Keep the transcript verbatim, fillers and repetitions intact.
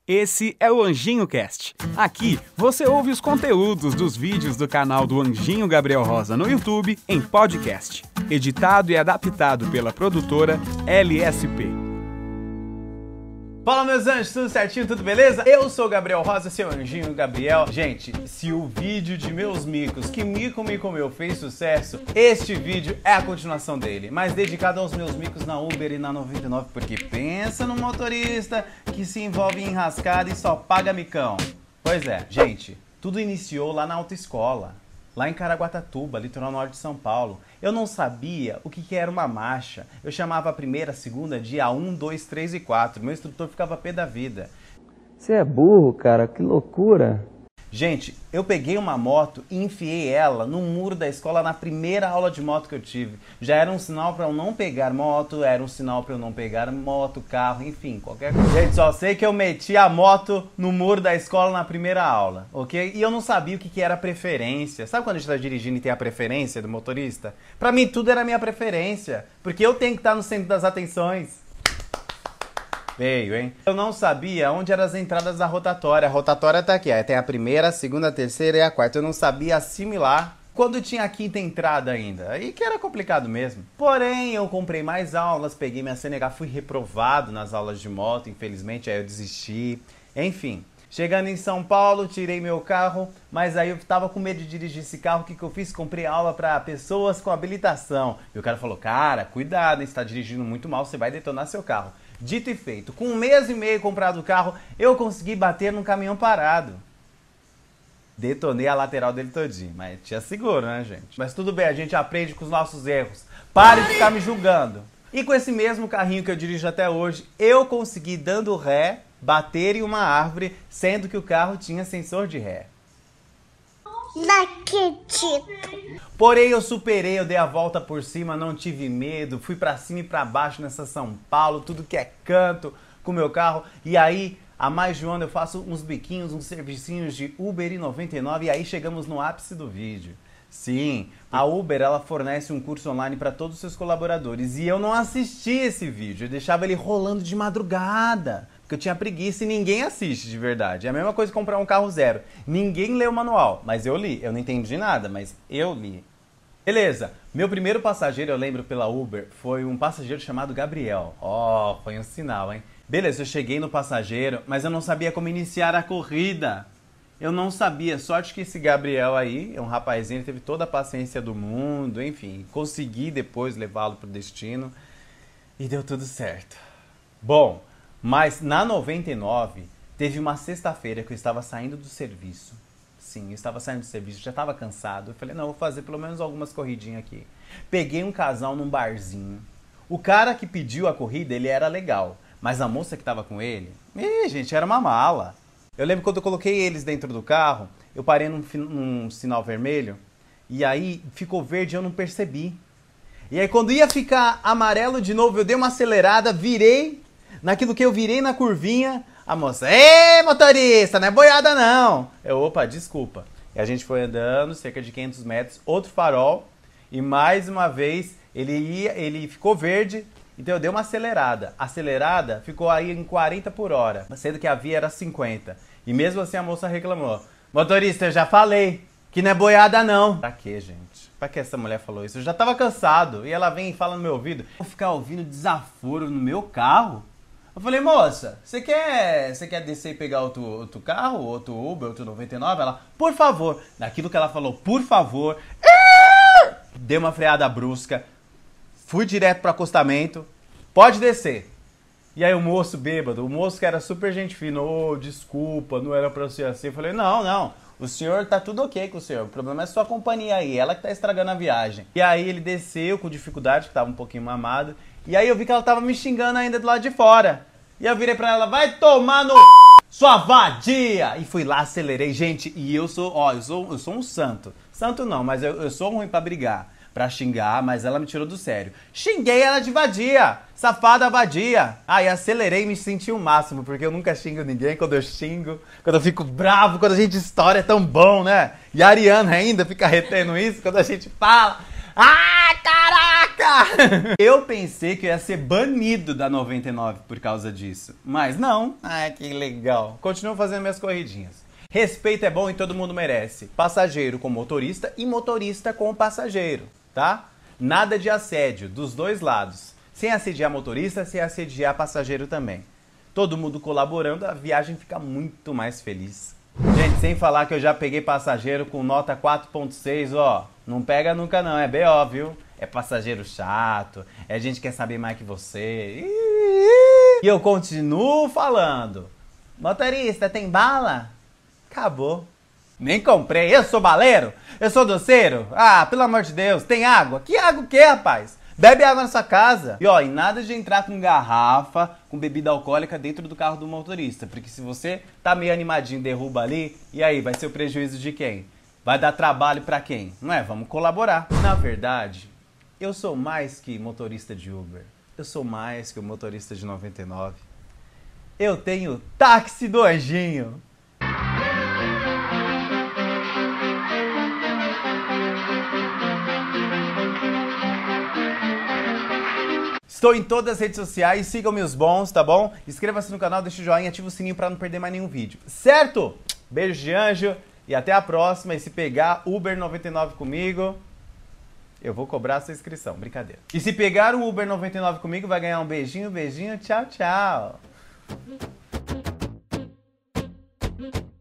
Esse é o Anjinho Cast. Aqui você ouve os conteúdos dos vídeos do canal do Anjinho Gabriel Rosa no YouTube em podcast, editado e adaptado pela produtora L S P. Fala meus anjos, tudo certinho, tudo beleza? Eu sou o Gabriel Rosa, seu Anjinho Gabriel. Gente, se o vídeo de meus micos, que mico me comeu, fez sucesso, este vídeo é a continuação dele, mas dedicado aos meus micos na Uber e na noventa e nove, porque pensa no motorista que se envolve em enrascada e só paga micão. Pois é, gente, tudo iniciou lá na autoescola, lá em Caraguatatuba, litoral norte de São Paulo. Eu não sabia o que, que era uma marcha. Eu chamava a primeira, a segunda, dia um, dois, três e quatro. Meu instrutor ficava pé da vida. Você é burro, cara, que loucura. Gente, eu peguei uma moto e enfiei ela no muro da escola na primeira aula de moto que eu tive. Já era um sinal para eu não pegar moto, era um sinal para eu não pegar moto, carro, enfim, qualquer coisa. Gente, só sei que eu meti a moto no muro da escola na primeira aula, ok? E eu não sabia o que, que era preferência. Sabe quando a gente tá dirigindo e tem a preferência do motorista? Pra mim tudo era minha preferência, porque eu tenho que estar no centro das atenções. Veio, hein? Eu não sabia onde eram as entradas da rotatória. A rotatória tá aqui, ó. Tem a primeira, a segunda, a terceira e a quarta. Eu não sabia assimilar quando tinha a quinta entrada ainda. Aí que era complicado mesmo. Porém, eu comprei mais aulas, peguei minha C N H, fui reprovado nas aulas de moto, infelizmente, aí eu desisti. Enfim, chegando em São Paulo, tirei meu carro, mas aí eu tava com medo de dirigir esse carro. O que que eu fiz? Comprei aula para pessoas com habilitação. E o cara falou, cara, cuidado, hein? Você tá dirigindo muito mal, você vai detonar seu carro. Dito e feito, com um mês e meio comprado o carro, eu consegui bater num caminhão parado. Detonei a lateral dele todinho, mas tinha seguro, né, gente? Mas tudo bem, a gente aprende com os nossos erros. Pare de ficar me julgando. E com esse mesmo carrinho que eu dirijo até hoje, eu consegui, dando ré, bater em uma árvore, sendo que o carro tinha sensor de ré. Não acredito. Porém, eu superei, eu dei a volta por cima, não tive medo, fui pra cima e pra baixo nessa São Paulo, tudo que é canto com o meu carro. E aí, há mais de um ano eu faço uns biquinhos, uns servicinhos de Uber e noventa e nove e aí chegamos no ápice do vídeo. Sim, a Uber ela fornece um curso online para todos os seus colaboradores e eu não assisti esse vídeo, eu deixava ele rolando de madrugada. Porque eu tinha preguiça e ninguém assiste de verdade. É a mesma coisa que comprar um carro zero. Ninguém lê o manual, mas eu li. Eu não entendi nada, mas eu li. Beleza, meu primeiro passageiro, eu lembro pela Uber, foi um passageiro chamado Gabriel. Ó, oh, foi um sinal, hein? Beleza, eu cheguei no passageiro, mas eu não sabia como iniciar a corrida. Eu não sabia. Sorte que esse Gabriel aí, é um rapazinho, ele teve toda a paciência do mundo, enfim. Consegui depois levá-lo pro destino e deu tudo certo. Bom, mas na noventa e nove, teve uma sexta-feira que eu estava saindo do serviço. Sim, eu estava saindo do serviço, já estava cansado. Eu falei, não, vou fazer pelo menos algumas corridinhas aqui. Peguei um casal num barzinho. O cara que pediu a corrida, ele era legal. Mas a moça que estava com ele, ih, gente, era uma mala. Eu lembro quando eu coloquei eles dentro do carro, eu parei num, num sinal vermelho. E aí ficou verde e eu não percebi. E aí quando ia ficar amarelo de novo, eu dei uma acelerada, virei. Naquilo que eu virei na curvinha, a moça, ê, motorista, não é boiada não. Eu, opa, desculpa. E a gente foi andando cerca de quinhentos metros, outro farol, e mais uma vez ele ia, ele ficou verde, então eu dei uma acelerada. Acelerada ficou aí em quarenta por hora, sendo que a via era cinquenta. E mesmo assim a moça reclamou, motorista, eu já falei que não é boiada não. Pra quê, gente? Pra que essa mulher falou isso? Eu já tava cansado, e ela vem e fala no meu ouvido, vou ficar ouvindo desaforo no meu carro? Eu falei, moça, você quer, você quer descer e pegar outro, outro carro, outro Uber, outro noventa e nove? Ela, por favor. Naquilo que ela falou, por favor, dei uma freada brusca, fui direto pro acostamento, pode descer. E aí o moço bêbado, o moço que era super gente fina, ô, oh, desculpa, não era pra ser assim. Eu falei, não, não, o senhor tá tudo ok com o senhor, o problema é sua companhia aí, ela que tá estragando a viagem. E aí ele desceu com dificuldade, que tava um pouquinho mamado, e aí eu vi que ela tava me xingando ainda do lado de fora. E eu virei pra ela, vai tomar no... sua vadia! E fui lá, acelerei, gente, e eu sou, ó, eu sou, eu sou um santo. Santo não, mas eu, eu sou ruim pra brigar, pra xingar, mas ela me tirou do sério. Xinguei ela de vadia, safada vadia. Aí acelerei e me senti o máximo, porque eu nunca xingo ninguém. Quando eu xingo, quando eu fico bravo, quando a gente estoura é tão bom, né? E a Ariana ainda fica retendo isso, quando a gente fala, ah, caraca! vaca! Eu pensei que eu ia ser banido da noventa e nove por causa disso. Mas não. Ai, que legal. Continuo fazendo minhas corridinhas. Respeito é bom e todo mundo merece. Passageiro com motorista e motorista com passageiro, tá? Nada de assédio, dos dois lados. Sem assediar motorista, sem assediar passageiro também. Todo mundo colaborando, a viagem fica muito mais feliz. Gente, sem falar que eu já peguei passageiro com nota quatro ponto seis, ó. Não pega nunca não, é B O, viu? É passageiro chato, é gente que quer saber mais que você. E eu continuo falando. Motorista, tem bala? Acabou. Nem comprei. Eu sou baleiro? Eu sou doceiro? Ah, pelo amor de Deus. Tem água? Que água o quê, rapaz? Bebe água na sua casa. E ó, e nada de entrar com garrafa, com bebida alcoólica dentro do carro do motorista. Porque se você tá meio animadinho, derruba ali, e aí, vai ser o prejuízo de quem? Vai dar trabalho pra quem? Não é? Vamos colaborar. Na verdade, eu sou mais que motorista de Uber. Eu sou mais que o motorista de noventa e nove. Eu tenho táxi do Anjinho. Estou em todas as redes sociais, sigam meus bons, tá bom? Inscreva-se no canal, deixa o joinha, ativa o sininho pra não perder mais nenhum vídeo, certo? Beijo de anjo e até a próxima. E se pegar Uber noventa e nove comigo, eu vou cobrar a sua inscrição, brincadeira. E se pegar o Uber noventa e nove comigo, vai ganhar um beijinho, beijinho, tchau, tchau.